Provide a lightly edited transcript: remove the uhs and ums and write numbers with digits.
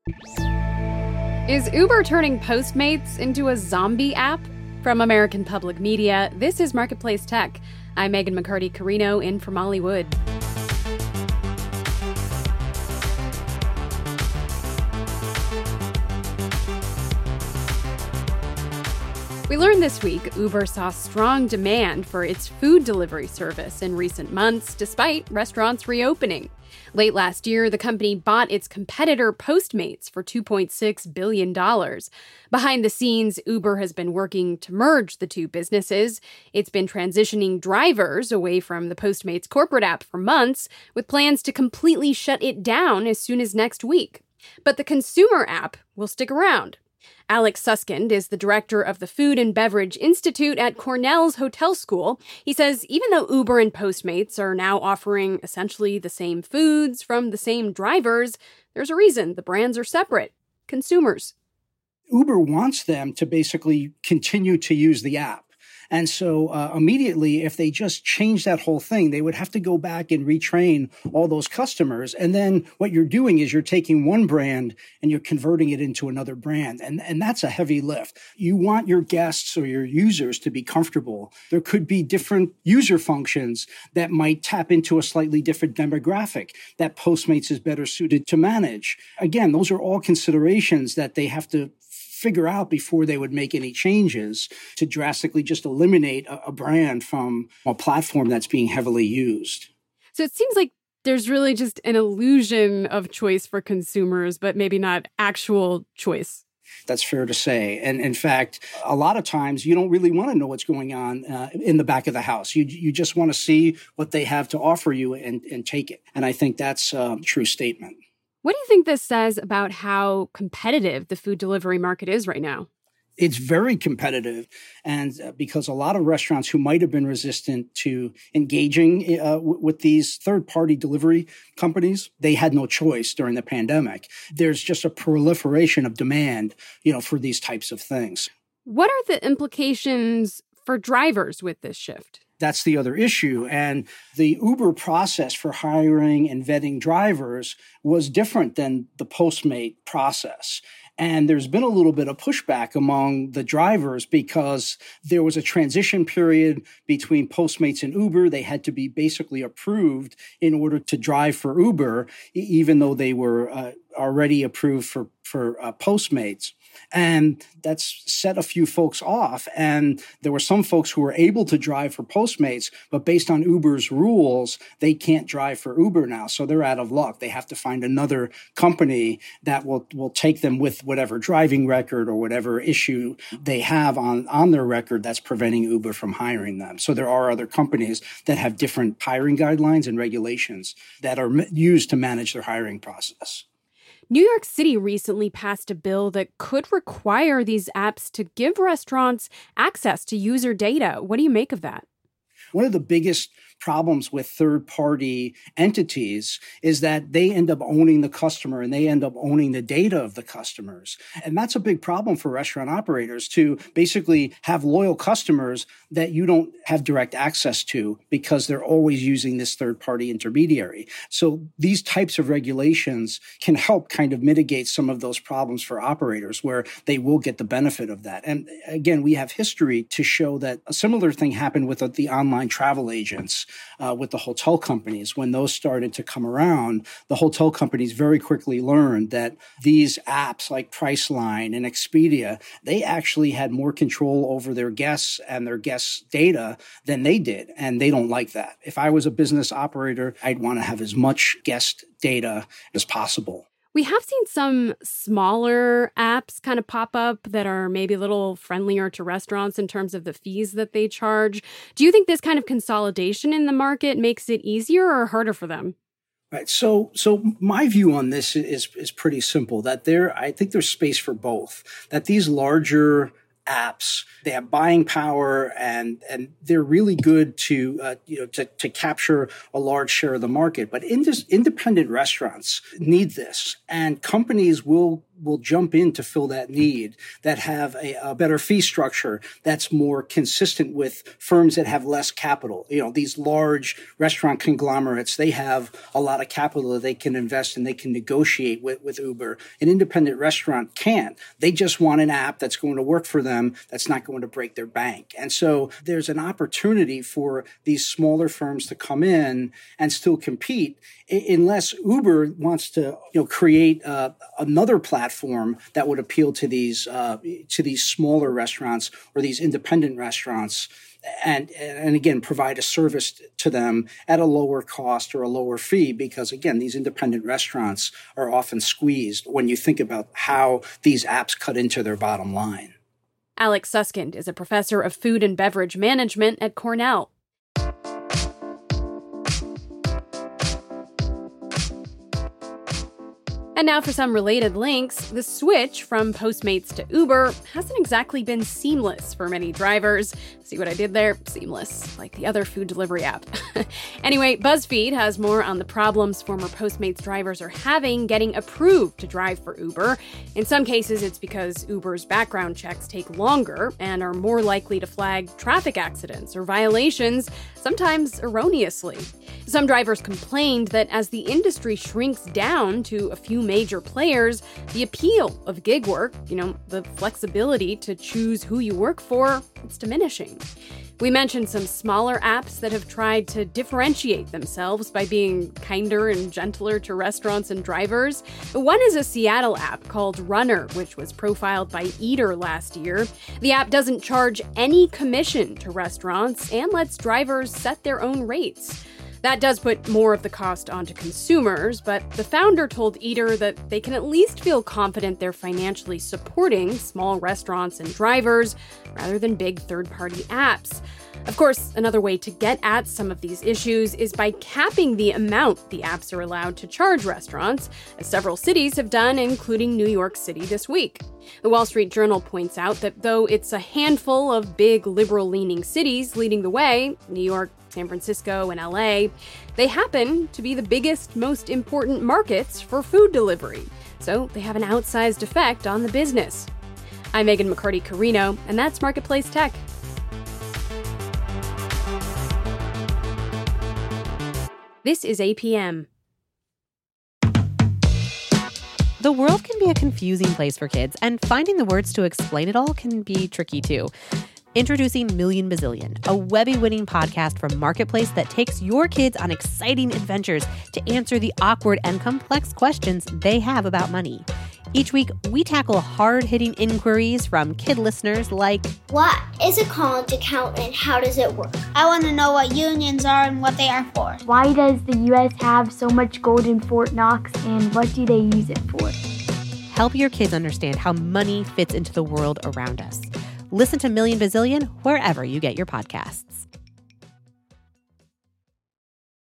Is Uber turning Postmates into a zombie app? From American Public Media, this is Marketplace Tech. I'm Megan McCarty-Carino in from Hollywood. We learned this week Uber saw strong demand for its food delivery service in recent months, despite restaurants reopening. Late last year, the company bought its competitor Postmates for $2.6 billion. Behind the scenes, Uber has been working to merge the two businesses. It's been transitioning drivers away from the Postmates corporate app for months, with plans to completely shut it down as soon as next week. But the consumer app will stick around. Alex Suskind is the director of the Food and Beverage Institute at Cornell's Hotel School. He says even though Uber and Postmates are now offering essentially the same foods from the same drivers, there's a reason the brands are separate: consumers. Uber wants them to basically continue to use the app. And so immediately, if they just change that whole thing, they would have to go back and retrain all those customers. And then what you're doing is you're taking one brand and you're converting it into another brand. And that's a heavy lift. You want your guests or your users to be comfortable. There could be different user functions that might tap into a slightly different demographic that Postmates is better suited to manage. Again, those are all considerations that they have to figure out before they would make any changes to drastically just eliminate a brand from a platform that's being heavily used. So it seems like there's really just an illusion of choice for consumers, but maybe not actual choice. That's fair to say. And in fact, a lot of times you don't really want to know what's going on in the back of the house. You just want to see what they have to offer you and take it. And I think that's a true statement. What do you think this says about how competitive the food delivery market is right now? It's very competitive. And because a lot of restaurants who might have been resistant to engaging with these third-party delivery companies, they had no choice during the pandemic. There's just a proliferation of demand, for these types of things. What are the implications for drivers with this shift? That's the other issue. And the Uber process for hiring and vetting drivers was different than the Postmate process. And there's been a little bit of pushback among the drivers because there was a transition period between Postmates and Uber. They had to be basically approved in order to drive for Uber, even though they were already approved for Postmates. And that's set a few folks off. And there were some folks who were able to drive for Postmates, but based on Uber's rules, they can't drive for Uber now. So they're out of luck. They have to find another company that will take them with whatever driving record or whatever issue they have on their record that's preventing Uber from hiring them. So there are other companies that have different hiring guidelines and regulations that are used to manage their hiring process. New York City recently passed a bill that could require these apps to give restaurants access to user data. What do you make of that? One of the biggest problems with third-party entities is that they end up owning the customer and they end up owning the data of the customers. And that's a big problem for restaurant operators to basically have loyal customers that you don't have direct access to because they're always using this third-party intermediary. So these types of regulations can help kind of mitigate some of those problems for operators where they will get the benefit of that. And again, we have history to show that a similar thing happened with the online travel agents. With the hotel companies, when those started to come around, the hotel companies very quickly learned that these apps like Priceline and Expedia, they actually had more control over their guests and their guests' data than they did. And they don't like that. If I was a business operator, I'd want to have as much guest data as possible. We have seen some smaller apps kind of pop up that are maybe a little friendlier to restaurants in terms of the fees that they charge. Do you think this kind of consolidation in the market makes it easier or harder for them? Right. So my view on this is pretty simple, that I think there's space for both, that these larger apps, they have buying power and they're really good to capture a large share of the market. But independent restaurants need this, and companies will will jump in to fill that need, that have a better fee structure that's more consistent with firms that have less capital. These large restaurant conglomerates, they have a lot of capital that they can invest and they can negotiate with Uber. An independent restaurant can't. They just want an app that's going to work for them, that's not going to break their bank. And so there's an opportunity for these smaller firms to come in and still compete, unless Uber wants to create another platform that would appeal to these smaller restaurants or these independent restaurants, and again provide a service to them at a lower cost or a lower fee, because again these independent restaurants are often squeezed when you think about how these apps cut into their bottom line. Alex Suskind is a professor of food and beverage management at Cornell. And now for some related links. The switch from Postmates to Uber hasn't exactly been seamless for many drivers. See what I did there? Seamless, like the other food delivery app. Anyway, BuzzFeed has more on the problems former Postmates drivers are having getting approved to drive for Uber. In some cases, it's because Uber's background checks take longer and are more likely to flag traffic accidents or violations, sometimes erroneously. Some drivers complained that as the industry shrinks down to a few major players, the appeal of gig work, the flexibility to choose who you work for, it's diminishing. We mentioned some smaller apps that have tried to differentiate themselves by being kinder and gentler to restaurants and drivers. One is a Seattle app called Runner, which was profiled by Eater last year. The app doesn't charge any commission to restaurants and lets drivers set their own rates. That does put more of the cost onto consumers, but the founder told Eater that they can at least feel confident they're financially supporting small restaurants and drivers rather than big third-party apps. Of course, another way to get at some of these issues is by capping the amount the apps are allowed to charge restaurants, as several cities have done, including New York City this week. The Wall Street Journal points out that though it's a handful of big liberal-leaning cities leading the way, New York, San Francisco, and LA, they happen to be the biggest, most important markets for food delivery. So they have an outsized effect on the business. I'm Megan McCarty-Carino, and that's Marketplace Tech. This is APM. The world can be a confusing place for kids, and finding the words to explain it all can be tricky too. Introducing Million Bazillion, a Webby-winning podcast from Marketplace that takes your kids on exciting adventures to answer the awkward and complex questions they have about money. Each week, we tackle hard-hitting inquiries from kid listeners like, what is a college account and how does it work? I want to know what unions are and what they are for. Why does the U.S. have so much gold in Fort Knox and what do they use it for? Help your kids understand how money fits into the world around us. Listen to Million Bazillion wherever you get your podcasts.